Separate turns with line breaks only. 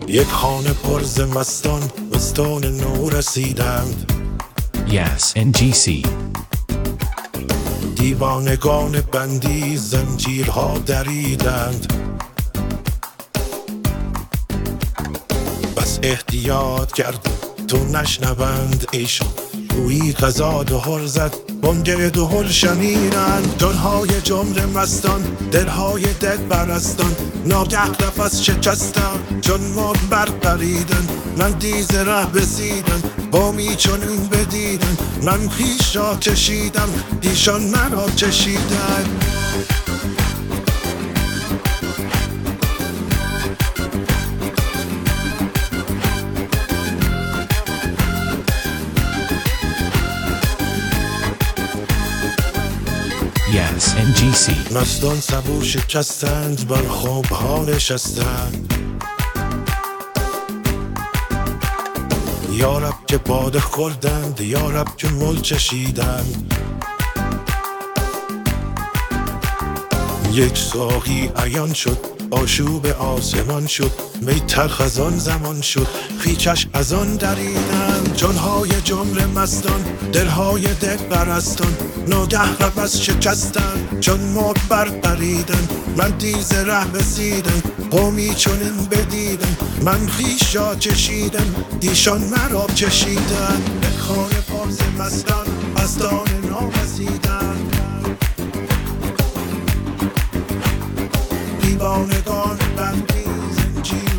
یک خانه پر ز مستان نو رسیدند.
Yes, NGC.
دیوانگان بندی زنجیرها دریدند. بس احتیاط کرد تو نشنوند ایشان، گویی غذا دهل زد بانگ دهل شنیدند. جانهای جمله مستان، دلهای دل برستان، ناگه نفس شکستند چون مرد برپریدند. من دیز ره بسیدم بامی چنین بدیدم، من خویش را چشیدم ایشان مرا چشیدند.
Yes, NGC.
مستان سبو شکستند بر خوابها نشستند. یارب که باده خوردند، یارب که مل چشیدند. یک ساقی عیان شد آشوب آسمان شد، می تلخ از آن زمان شد خویشش از آن دریدند. جانهای جمله مستان، دلهای دل برستان، ناگه نفس شکستند چون مرد برپریدند. من دیز ره رسیدم قومی چنین بدیدم، من خویش را چشیدم ایشان مرا چشیدند. به خانه پر ز مستان نو رسیدند. دیوانگان بندی زنجیر